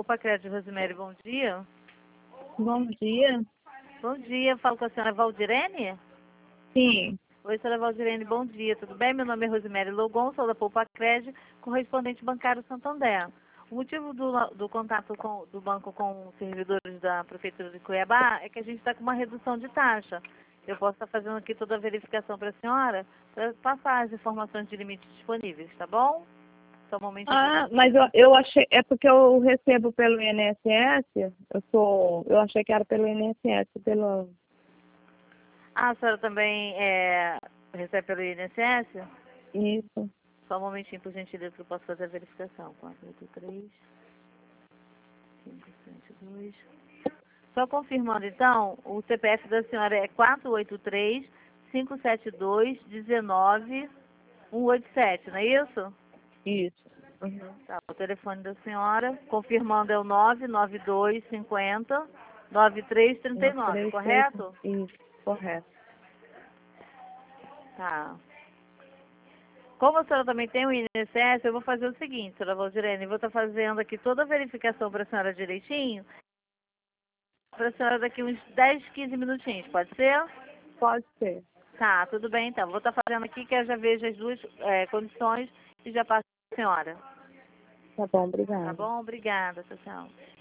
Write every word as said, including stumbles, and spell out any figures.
Poupa Crédito, Rosemary, bom dia. Bom dia. Bom dia, falo com a senhora Valdirene? Sim. Oi, senhora Valdirene, bom dia, tudo bem? Meu nome é Rosemary Logon, sou da Poupa Crédito, correspondente bancário Santander. O motivo do, do contato com, do banco com os servidores da Prefeitura de Cuiabá é que a gente está com uma redução de taxa. Eu posso estar fazendo aqui toda a verificação para a senhora, para passar as informações de limites disponíveis, tá bom? Só um momentinho. Ah, mas eu, eu achei, é porque eu recebo pelo I N S S, eu sou, eu achei que era pelo I N S S, pelo... Ah, a senhora também é, recebe pelo I N S S? Isso. Só um momentinho, por gentileza, que eu posso fazer a verificação. quatro oito três, cinco sete dois. Só confirmando, então, o C P F da senhora é quatro oito três, cinco sete dois, um nove um oito sete, não é isso? Isso. Uhum. Tá, o telefone da senhora, confirmando, é o nove nove dois cinco zero, nove três três nove, três, três, correto? isso, correto. Tá. Como a senhora também tem o I N S S, eu vou fazer o seguinte, senhora Valdirene, eu vou estar fazendo aqui toda a verificação para a senhora direitinho, para a senhora daqui uns dez, quinze minutinhos, pode ser? Pode ser. Tá, tudo bem então. Vou estar fazendo aqui que eu já vejo as duas é, condições e já passo para a senhora. Tá bom, Tá obrigada. bom? Obrigada, tchau, tchau.